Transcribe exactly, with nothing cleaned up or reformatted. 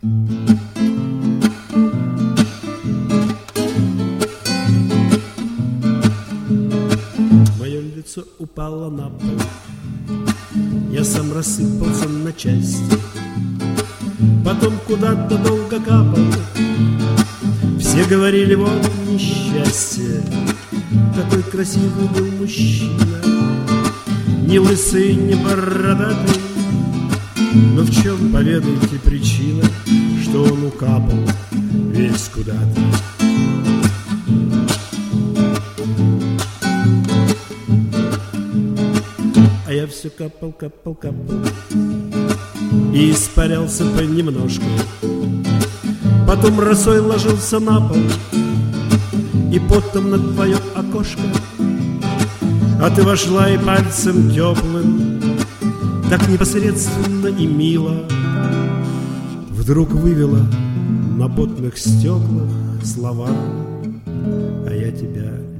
Мое лицо упало на пол, я сам рассыпался на части, потом куда-то долго капал. Все говорили, вот несчастье. Какой красивый был мужчина, ни лысый, ни бородатый. Но в чем, поведайте, причина, что он укапал весь куда-то? А я все капал, капал, капал и испарялся понемножку. Потом росой ложился на пол и потом на твое окошко. А ты вошла и пальцем теплым, так непосредственно и мило, вдруг вывела на потных стеклах слова: а я тебя